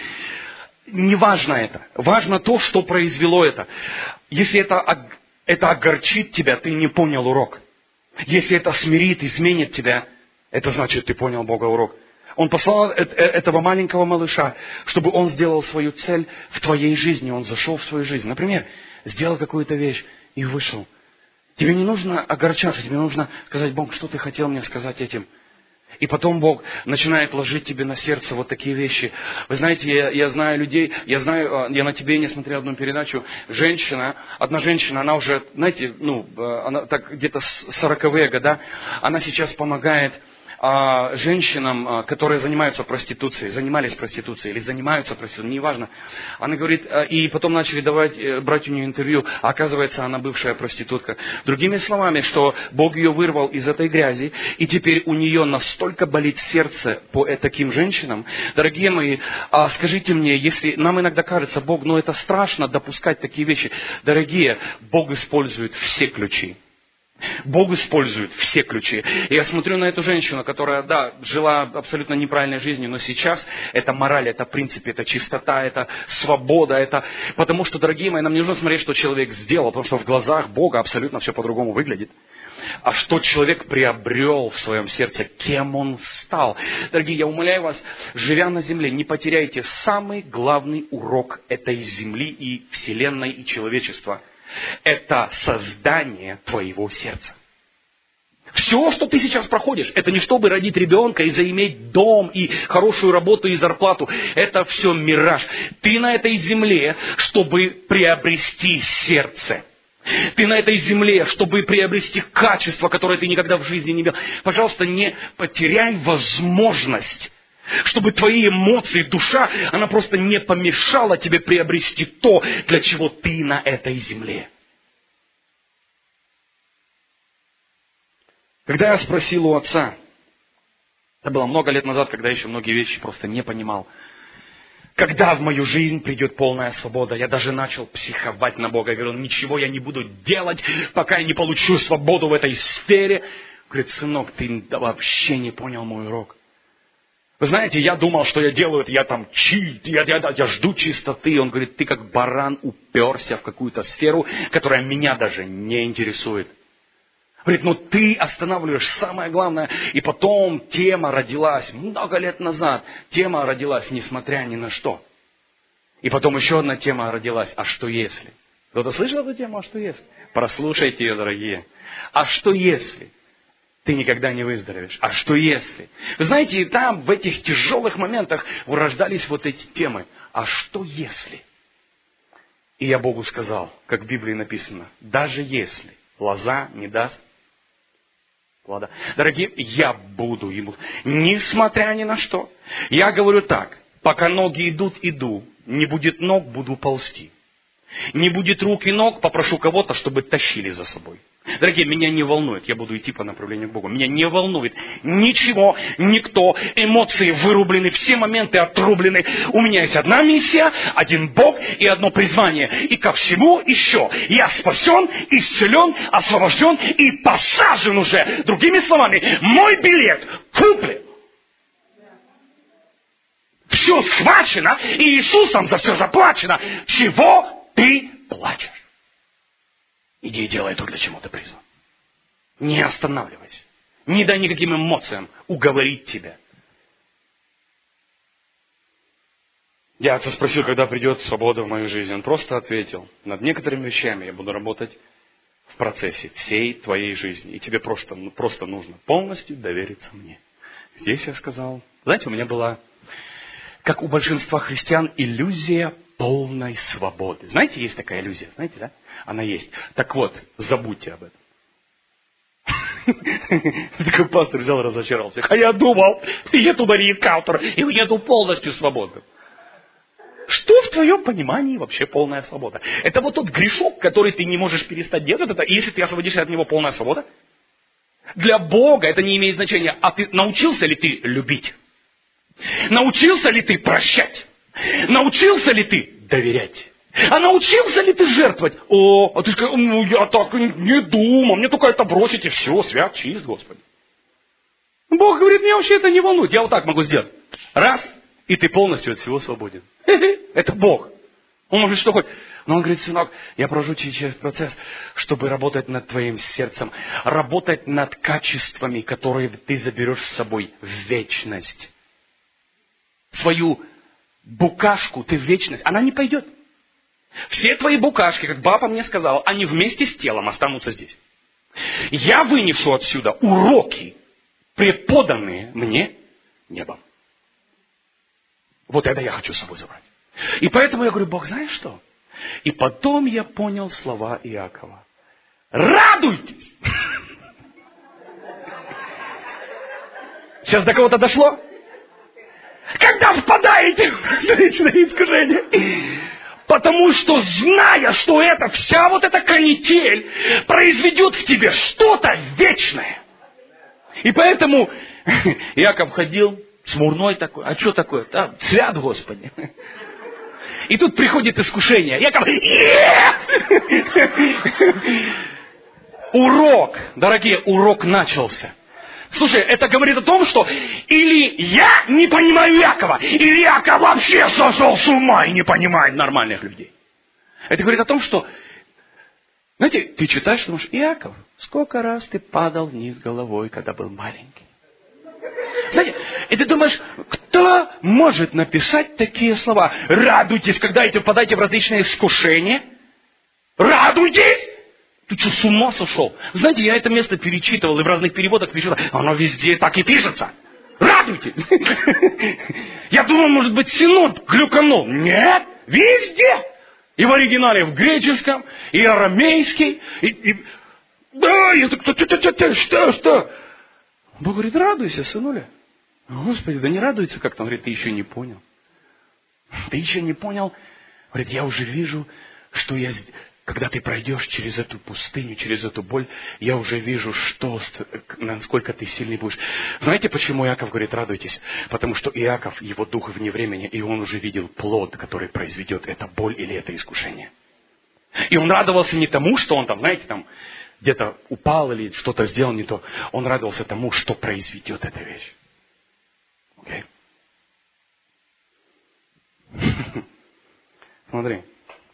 Не важно это. Важно то, что произвело это. Если это огорчит тебя, ты не понял урок. Если это смирит, изменит тебя, это значит, ты понял Бога урок. Он послал этого маленького малыша, чтобы он сделал свою цель в твоей жизни. Он зашел в свою жизнь. Например, сделал какую-то вещь и вышел. Тебе не нужно огорчаться, тебе нужно сказать: Бог, что ты хотел мне сказать этим? И потом Бог начинает ложить тебе на сердце вот такие вещи. Вы знаете, я знаю людей, я на тебе не смотрел одну передачу, одна женщина, она уже, знаете, она так где-то 40-е года, она сейчас помогает женщинам, которые занимались проституцией или занимаются проституцией, неважно. Она говорит, и потом начали брать у нее интервью, а оказывается, она бывшая проститутка. Другими словами, что Бог ее вырвал из этой грязи, и теперь у нее настолько болит сердце по таким женщинам. Дорогие мои, скажите мне, если нам иногда кажется, Бог, это страшно допускать такие вещи. Дорогие, Бог использует все ключи. Бог использует все ключи. И я смотрю на эту женщину, которая, жила абсолютно неправильной жизнью, но сейчас это мораль, это принцип, это чистота, это свобода, Потому что, дорогие мои, нам не нужно смотреть, что человек сделал, потому что в глазах Бога абсолютно все по-другому выглядит. А что человек приобрел в своем сердце, кем он стал. Дорогие, я умоляю вас, живя на земле, не потеряйте самый главный урок этой земли и вселенной и человечества. Это создание твоего сердца. Все, что ты сейчас проходишь, это не чтобы родить ребенка и заиметь дом, и хорошую работу, и зарплату. Это все мираж. Ты на этой земле, чтобы приобрести сердце. Ты на этой земле, чтобы приобрести качество, которое ты никогда в жизни не имел. Пожалуйста, не потеряй возможность, чтобы твои эмоции, душа, она просто не помешала тебе приобрести то, для чего ты на этой земле. Когда я спросил у отца, это было много лет назад, когда я еще многие вещи просто не понимал, когда в мою жизнь придет полная свобода, я даже начал психовать на Бога. Я говорю, ничего я не буду делать, пока я не получу свободу в этой сфере. Говорит, сынок, ты вообще не понял мой урок. Вы знаете, я думал, что я делаю это, я жду чистоты. Он говорит, ты как баран уперся в какую-то сферу, которая меня даже не интересует. Говорит, ты останавливаешь самое главное. И потом тема родилась, много лет назад, тема родилась, несмотря ни на что. И потом еще одна тема родилась, а что если? Кто-то слышал эту тему, а что если? Прослушайте ее, дорогие. А что если? Ты никогда не выздоровеешь. А что если? Вы знаете, там в этих тяжелых моментах рождались вот эти темы. А что если? И я Богу сказал, как в Библии написано, даже если лоза не даст плода. Дорогие, я буду ему, несмотря ни на что. Я говорю так, пока ноги иду, не будет ног, буду ползти. Не будет рук и ног, попрошу кого-то, чтобы тащили за собой. Дорогие, меня не волнует, я буду идти по направлению к Богу. Меня не волнует ничего, никто, эмоции вырублены, все моменты отрублены. У меня есть одна миссия, один Бог и одно призвание. И ко всему еще я спасен, исцелен, освобожден и посажен уже. Другими словами, мой билет куплен. Все схвачено, и Иисусом за все заплачено. Чего ты плачешь? Иди и делай то, для чего ты призван. Не останавливайся. Не дай никаким эмоциям уговорить тебя. Я отца спросил, когда придет свобода в мою жизнь. Он просто ответил, над некоторыми вещами я буду работать в процессе всей твоей жизни. И тебе просто нужно полностью довериться мне. Здесь я сказал, знаете, у меня была, как у большинства христиан, иллюзия полной свободы. Знаете, есть такая иллюзия, знаете, да? Она есть. Так вот, забудьте об этом. Такой пастор взял, разочаровался. А я думал, еду на реинкаунтер и еду полностью свободным. Что в твоем понимании вообще полная свобода? Это вот тот грешок, который ты не можешь перестать делать, это, и если ты освободишься от него, полная свобода? Для Бога это не имеет значения. А ты научился ли ты любить? Научился ли ты прощать? Научился ли ты доверять? А научился ли ты жертвовать? А ты скажешь, я так не думал, мне только это бросить и все, свят, чист, Господи. Бог говорит, меня вообще это не волнует, я вот так могу сделать. Раз, и ты полностью от всего свободен. Это Бог. Он может что хоть. Но он говорит, сынок, я прохожу через процесс, чтобы работать над твоим сердцем, работать над качествами, которые ты заберешь с собой в вечность. Свою букашку ты в вечность, она не пойдет. Все твои букашки, как папа мне сказал, они вместе с телом останутся здесь. Я вынесу отсюда уроки, преподанные мне небом. Вот это я хочу с собой забрать. И поэтому я говорю, Бог, знаешь что? И потом я понял слова Иакова. Радуйтесь! Сейчас до кого-то дошло? Когда впадаете в различные искушения. Потому что, зная, что это вся вот эта канитель произведет в тебе что-то вечное. И поэтому Иаков ходил смурной такой. А что такое? Да, свят Господи. И тут приходит искушение. Иаков... Урок, дорогие, урок начался. Слушай, это говорит о том, что или я не понимаю Иакова, или Иаков вообще сошел с ума и не понимает нормальных людей. Это говорит о том, что, знаете, ты читаешь, думаешь, Иаков, сколько раз ты падал вниз головой, когда был маленький. Знаете, и ты думаешь, кто может написать такие слова? Радуйтесь, когда впадаете в различные искушения. Радуйтесь! Ты что, с ума сошел? Знаете, я это место перечитывал и в разных переводах перечитывал. Оно везде так и пишется. Радуйтесь! Я думал, может быть, синод глюканул. Нет, везде. И в оригинале в греческом, и арамейский. Да, я так, что? Бог говорит, радуйся, сынуля. Господи, да не радуется, как там, говорит, ты еще не понял. Ты еще не понял. Говорит, я уже вижу, что когда ты пройдешь через эту пустыню, через эту боль, я уже вижу, насколько ты сильный будешь. Знаете, почему Иаков говорит, радуйтесь? Потому что Иаков, его дух вне времени, и он уже видел плод, который произведет эта боль или это искушение. И он радовался не тому, что он там, знаете, там где-то упал или что-то сделал не то. Он радовался тому, что произведет эта вещь. Окей? Смотри.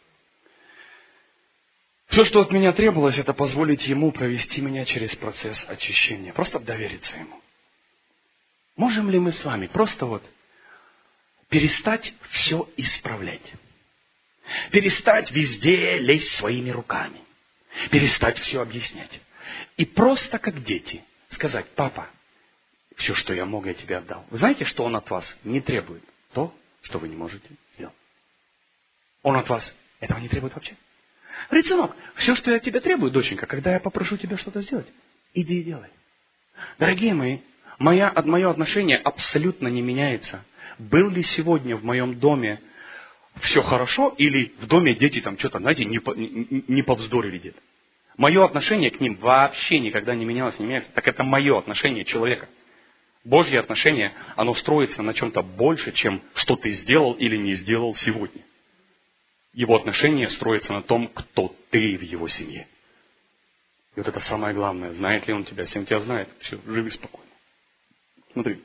Все, что от меня требовалось, это позволить Ему провести меня через процесс очищения. Просто довериться Ему. Можем ли мы с вами просто перестать все исправлять? Перестать везде лезть своими руками. Перестать все объяснять. И просто как дети сказать, папа, все, что я мог, я тебе отдал. Вы знаете, что Он от вас не требует? То, что вы не можете сделать. Он от вас этого не требует вообще. Говорит, сынок, все, что я от тебя требую, доченька, когда я попрошу тебя что-то сделать, иди и делай. Дорогие мои, мое отношение абсолютно не меняется. Был ли сегодня в моем доме все хорошо, или в доме дети там что-то, знаете, не повздорили где-то. Мое отношение к ним вообще никогда не менялось, не меняется. Так это мое отношение человека. Божье отношение, оно строится на чем-то больше, чем что ты сделал или не сделал сегодня. Его отношение строится на том, кто ты в его семье. И вот это самое главное. Знает ли он тебя? Если он тебя знает, все, живи спокойно. Смотри.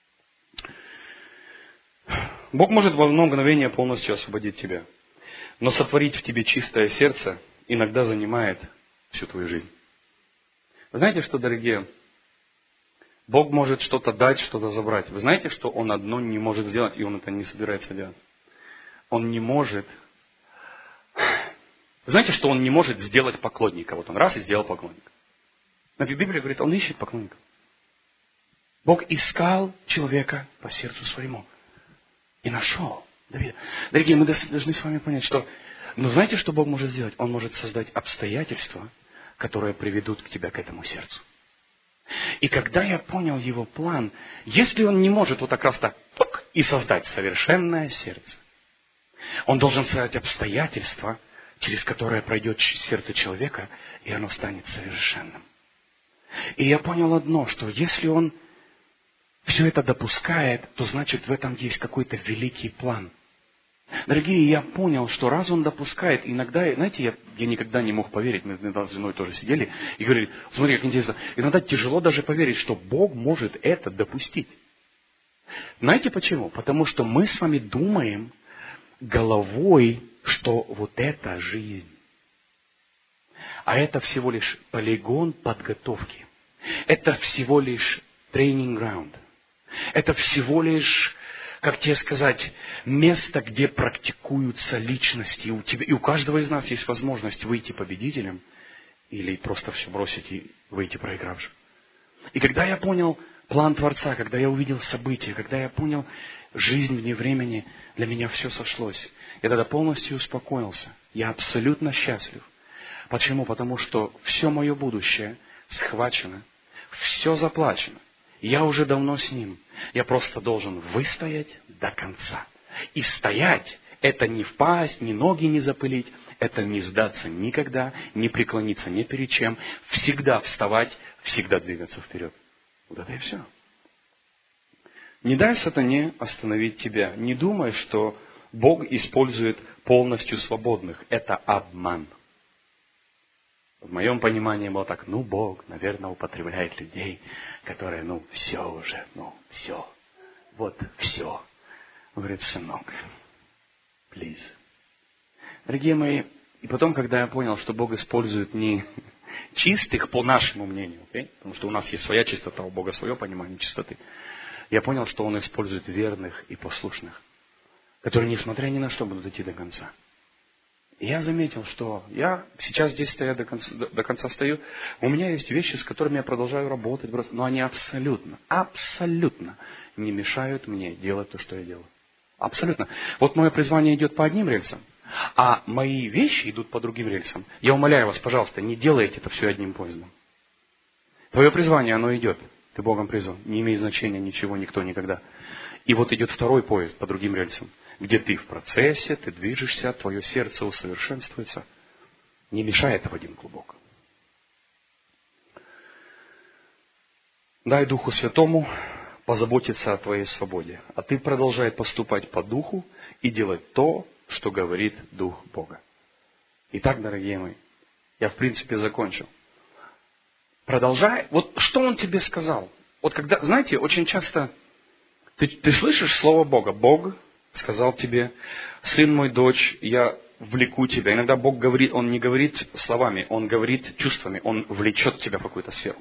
Бог может в одно мгновение полностью освободить тебя. Но сотворить в тебе чистое сердце иногда занимает всю твою жизнь. Вы знаете, что, дорогие, Бог может что-то дать, что-то забрать. Вы знаете, что Он одно не может сделать, и Он это не собирается делать? Он не может... Вы знаете, что Он не может сделать поклонника? Вот Он раз и сделал поклонника. Но Библия говорит, Он ищет поклонников. Бог искал человека по сердцу своему. И нашел Давида. Дорогие, мы должны с вами понять, что... Но знаете, что Бог может сделать? Он может создать обстоятельства, которые приведут к тебе к этому сердцу. И когда я понял его план, если он не может вот так раз так и создать совершенное сердце, он должен создать обстоятельства, через которые пройдет сердце человека, и оно станет совершенным. И я понял одно, что если он все это допускает, то значит в этом есть какой-то великий план. Дорогие, я понял, что раз он допускает, иногда, знаете, я никогда не мог поверить, мы с женой тоже сидели и говорили, смотри, как интересно, иногда тяжело даже поверить, что Бог может это допустить. Знаете почему? Потому что мы с вами думаем головой, что вот это жизнь. А это всего лишь полигон подготовки. Это всего лишь тренинг граунд. Это всего лишь, как тебе сказать, место, где практикуются личности. И у каждого из нас есть возможность выйти победителем или просто все бросить и выйти проигравшим. И когда я понял план Творца, когда я увидел события, когда я понял жизнь вне времени, для меня все сошлось. Я тогда полностью успокоился. Я абсолютно счастлив. Почему? Потому что все мое будущее схвачено, все заплачено. Я уже давно с Ним. Я просто должен выстоять до конца. И стоять – это не впасть, ни ноги не запылить, это не сдаться никогда, не преклониться ни перед чем, всегда вставать, всегда двигаться вперед. Вот это и все. Не дай сатане остановить тебя. Не думай, что Бог использует полностью свободных. Это обман. В моем понимании было так, Бог, наверное, употребляет людей, которые, все уже, все. Вот, все. Он говорит, сынок, please. Дорогие мои, и потом, когда я понял, что Бог использует не чистых, по нашему мнению, потому что у нас есть своя чистота, у Бога свое понимание чистоты, я понял, что Он использует верных и послушных, которые, несмотря ни на что, будут идти до конца. И я заметил, что я сейчас здесь стою, до конца стою. У меня есть вещи, с которыми я продолжаю работать, но они абсолютно не мешают мне делать то, что я делаю. Абсолютно. Вот мое призвание идет по одним рельсам, а мои вещи идут по другим рельсам. Я умоляю вас, пожалуйста, не делайте это все одним поездом. Твое призвание, оно идет. Ты Богом призван. Не имеет значения ничего, никто, никогда. И вот идет второй поезд по другим рельсам, где ты в процессе, ты движешься, твое сердце усовершенствуется. Не мешай этого один клубок. Дай Духу Святому позаботиться о твоей свободе. А ты продолжай поступать по Духу и делать то, что говорит Дух Бога. Итак, дорогие мои, я в принципе закончил. Продолжай. Вот что Он тебе сказал? Вот когда, знаете, очень часто ты слышишь слово Бога. Бог сказал тебе, сын мой, дочь, я влеку тебя. Иногда Бог говорит, Он не говорит словами, Он говорит чувствами, Он влечет тебя в какую-то сферу.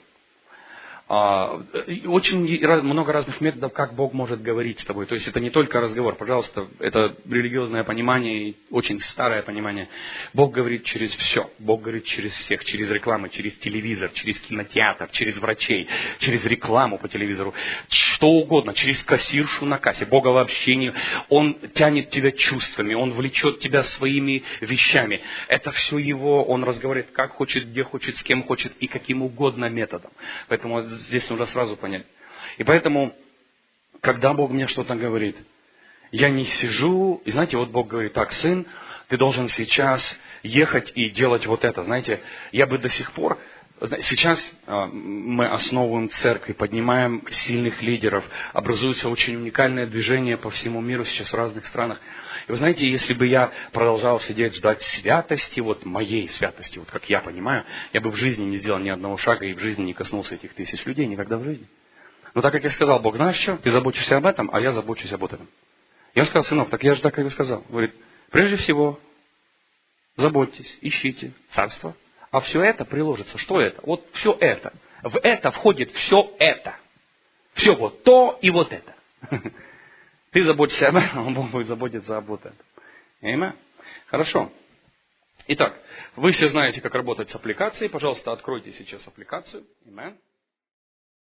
Очень много разных методов, как Бог может говорить с тобой. То есть это не только разговор, пожалуйста, это религиозное понимание, очень старое понимание. Бог говорит через все. Бог говорит через всех, через рекламу, через телевизор, через кинотеатр, через врачей, через рекламу по телевизору, что угодно, через кассиршу на кассе. Бога вообще не... Он тянет тебя чувствами, Он влечет тебя своими вещами. Это все Его, Он разговаривает как хочет, где хочет, с кем хочет и каким угодно методом. Поэтому здесь нужно сразу понять. И поэтому, когда Бог мне что-то говорит, я не сижу, и знаете, вот Бог говорит, так, сын, ты должен сейчас ехать и делать вот это. Знаете, я бы до сих пор, сейчас мы основываем церкви, поднимаем сильных лидеров, образуется очень уникальное движение по всему миру сейчас в разных странах. И вы знаете, если бы я продолжал сидеть, ждать святости, вот моей святости, вот как я понимаю, я бы в жизни не сделал ни одного шага и в жизни не коснулся этих 1000 людей, никогда в жизни. Но так как я сказал, Бог, знаешь что, ты заботишься об этом, а я забочусь об этом. Я сказал, сынок, так я же так как и сказал. Говорит, прежде всего, заботьтесь, ищите царство, а все это приложится. Что это? Вот все это. В это входит все это. Все вот то и вот это. Ты заботишься об этом, а Бог будет заботиться об вот этом. Аминь. Хорошо. Итак, вы все знаете, как работать с аппликацией. Пожалуйста, откройте сейчас аппликацию. Аминь.